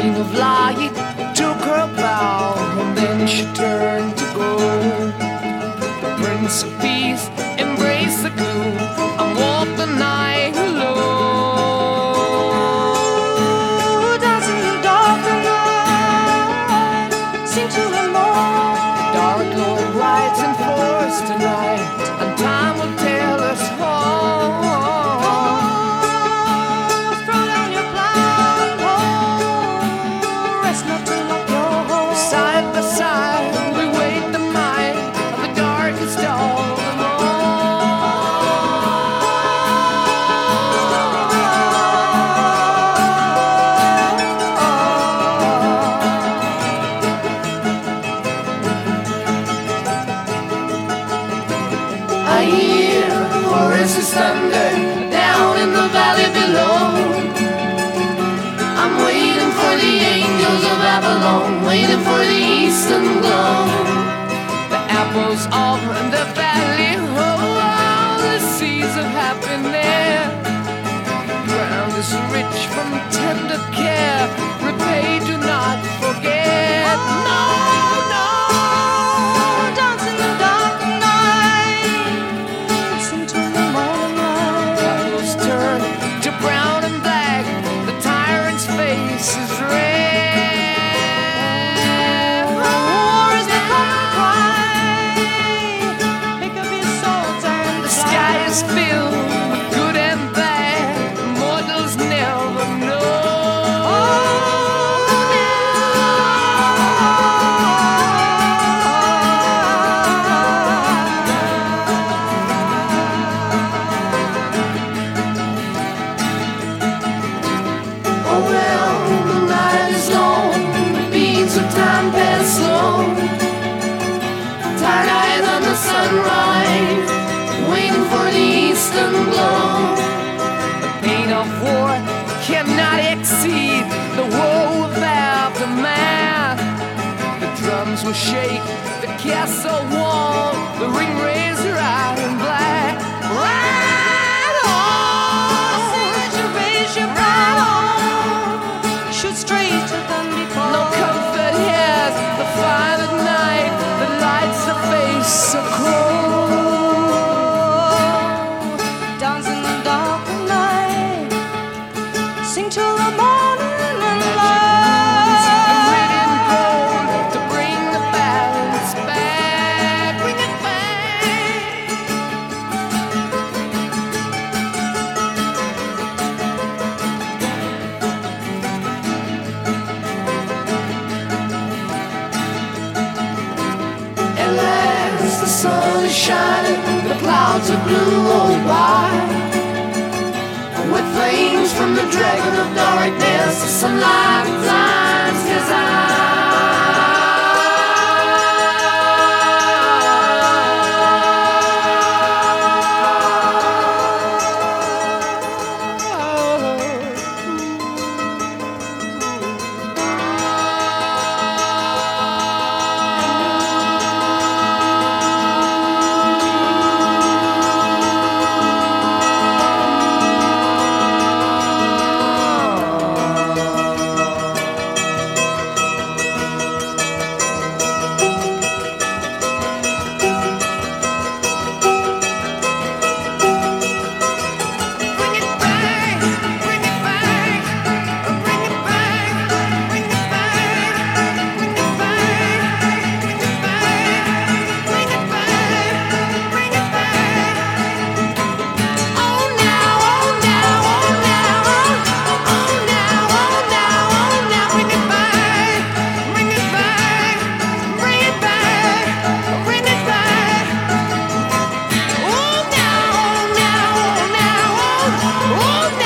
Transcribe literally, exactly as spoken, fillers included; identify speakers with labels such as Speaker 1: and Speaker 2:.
Speaker 1: queen of light took her bow, and then she turned to go. The prince of peace embraced the gloom and walked the night alone.
Speaker 2: Dancing in the dark of night, sing to the morn.
Speaker 1: The dark Lord rides in force tonight, and time will tell us all.
Speaker 2: Throw down your blindfold, rest not to lock your home.
Speaker 1: Side by side, we wait the night of the darkest all I hear Horace's thunder down in the valley below. I'm waiting for the angels of Avalon, waiting for the eastern glow. The apples of the valley, oh, all the seeds of happiness. Ground is rich from tender care, repay, do not forget. No, no.
Speaker 2: Dance in the dark of night, sing to the morning light.
Speaker 1: Apples turn to brown and black, the tyrant's face is red.
Speaker 2: War is the common cry, pick up your swords and
Speaker 1: The sky is filled with good and bad, mortals never know. Oh well, the night is long, the beats of time pass slow. Tired eyes on the sunrise, waiting for the eastern glow. The pain of war cannot exceed the woe of aftermath. The drums will shake, the castle wall, the ring razor iron black. Ride on!
Speaker 2: Set your raise your bright on, shoot straight to them before.
Speaker 1: No comfort here, the fire at night, the lights the face so cold.
Speaker 2: Dance in the dark of night, sing till the morning and light.
Speaker 1: And written gold to bring the balance back, bring it back. At last the sun is shining, the clouds are blue roll by. With flames from the dragon of darkness, the sunlight blinds his Oh,